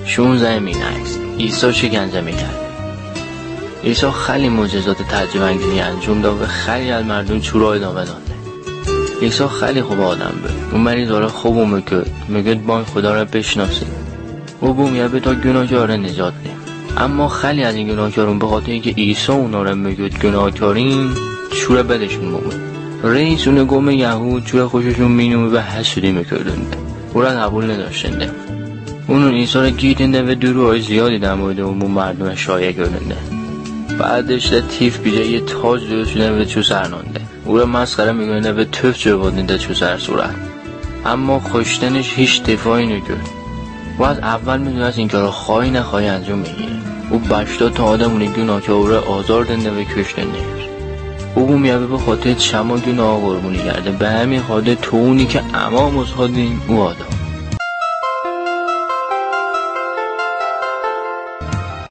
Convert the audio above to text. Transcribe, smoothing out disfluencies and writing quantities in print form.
16 مینعکس عیسی شکنجه میکرد. عیسی خیلی معجزات تعجب انگیزی انجام داد و خیلی از مردم چو را ادامه دادند. عیسی خیلی خوب آدم بود. اون مریض را خوب میگد با خدا را بشناسید. او میگه تا گناهکاران نجات ده. اما خیلی از این گناهکاران به خاطر اینکه عیسی اونا را میگد گناهکارین چوره بدشون بود. رئیس اون قوم یهود چوره خوششون مینومه و حسودی میکردند. او را قبول نداشتند. اون عیسی را گیرنده و دروغ زیادی در مورد عموم مردم شایع کردند. بعدش لطیف بیجه یه تاج درست شدن و چو سرنانده. او را مسخره میکنه و توف جوادنده چو سر صورت. اما کشتنش هیچ دفاعی نکرد. و از اول میدونست این کارا خواهی نخواهی انجام میگیره. او 80 تا آدم اون گناهکار او را آزار دنده و کشتنده. او میگه به خاطر شما گناه قربونی کرده، به همین خاطر تو اونی که امام از خودین او آدم.